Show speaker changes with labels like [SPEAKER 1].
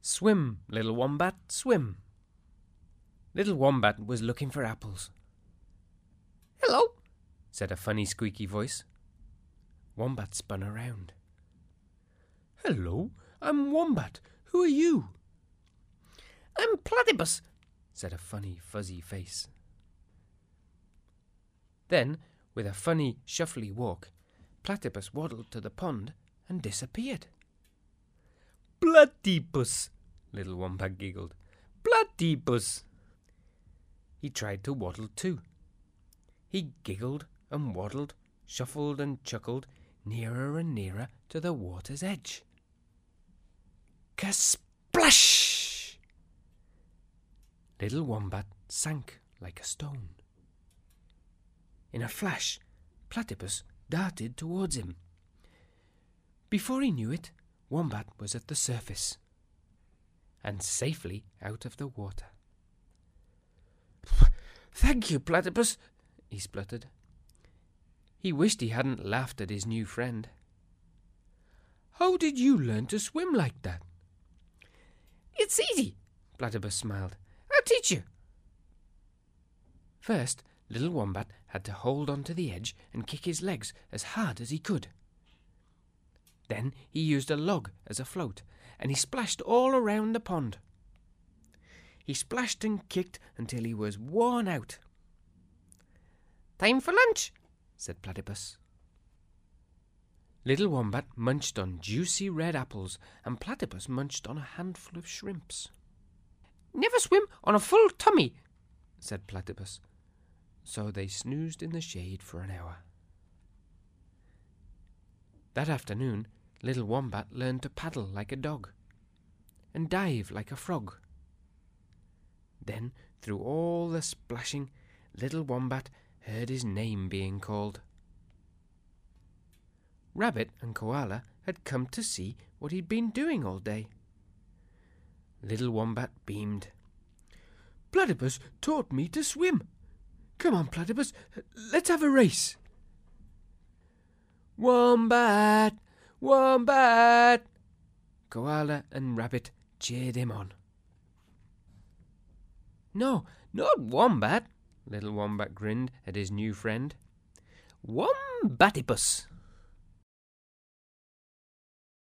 [SPEAKER 1] Swim, little Wombat, swim. Little Wombat was looking for apples. "Hello," said a funny squeaky voice. Wombat spun around. "Hello, I'm Wombat. Who are you?" "I'm Platypus," said a funny fuzzy face. Then, with a funny shuffly walk, Platypus waddled to the pond and disappeared. "Platypus," little Wombat giggled. "Platypus." He tried to waddle too. He giggled and waddled, shuffled and chuckled, nearer and nearer to the water's edge. Kersplash! Little Wombat sank like a stone. In a flash, Platypus darted towards him. Before he knew it, Wombat was at the surface and safely out of the water. "Thank you, Platypus," he spluttered. He wished he hadn't laughed at his new friend. "How did you learn to swim like that?" "It's easy," Platypus smiled. "I'll teach you." First, little Wombat had to hold on to the edge and kick his legs as hard as he could. Then he used a log as a float, and he splashed all around the pond. He splashed and kicked until he was worn out. "Time for lunch," said Platypus. Little Wombat munched on juicy red apples, and Platypus munched on a handful of shrimps. "Never swim on a full tummy," said Platypus. So they snoozed in the shade for an hour. That afternoon, little Wombat learned to paddle like a dog and dive like a frog. Then, through all the splashing, little Wombat heard his name being called. Rabbit and Koala had come to see what he'd been doing all day. Little Wombat beamed. "Platypus taught me to swim. Come on, Platypus, let's have a race." "Wombat! Wombat!" Koala and Rabbit cheered him on. "No, not Wombat," little Wombat grinned at his new friend. "Wombatipus."